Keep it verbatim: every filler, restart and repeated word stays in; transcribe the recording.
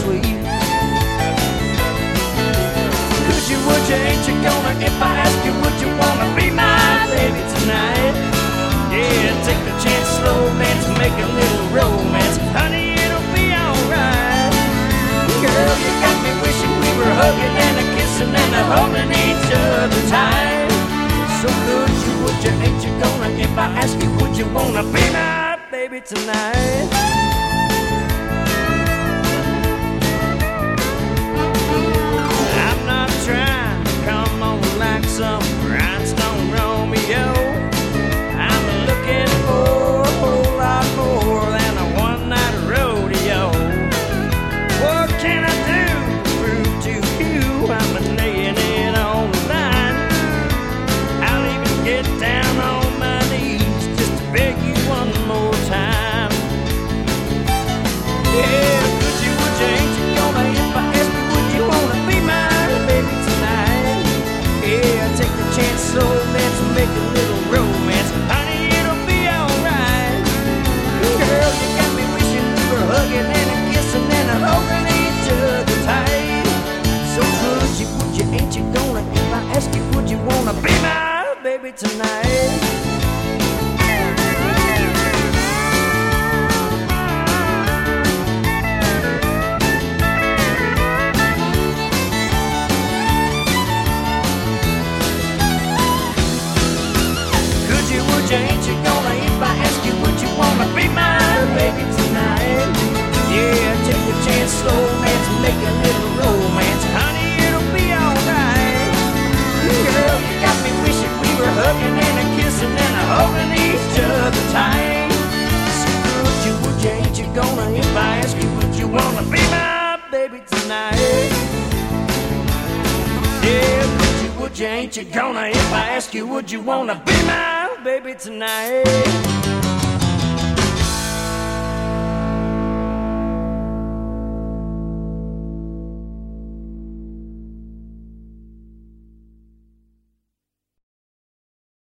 sweet. Could you, would you, ain't you gonna? If I ask you, would you wanna be my baby tonight? Yeah, take the chance, slow dance, make a little romance. Honey, it'll be alright. Girl, you got me wishing we were hugging and a kissing and a holding each other tight. So could you, would you, ain't you gonna? If I ask you, would you wanna be my baby tonight? I'm not trying to come on like some rhinestone Romeo. I'm looking for a whole lot more than a one-night rodeo. What can I do to prove to you I'm laying it on the line? I'll even get down on my knees just to beg you one more time. Yeah, could you, would you, ain't you gonna? If I ask you, would you wanna be my baby tonight? Yeah, take the chance, so let's make a little romance. Honey, it'll be alright. Girl, you got me wishing we were hugging and a kissing and a holding each other tight. So could you, would you, ain't you gonna? If I ask you, would you wanna be my baby tonight? Ain't you gonna? If I ask you, would you wanna be my baby tonight? Yeah, take a chance, slow dance, make a little romance. Honey, it'll be alright. Girl, you got me wishing we were hugging and a kissing and a holding each other tight. So could you, would you, ain't you gonna? If I ask you, would you wanna be my baby tonight? Yeah, could you, would you, ain't you gonna? If I ask you, would you wanna be my baby tonight?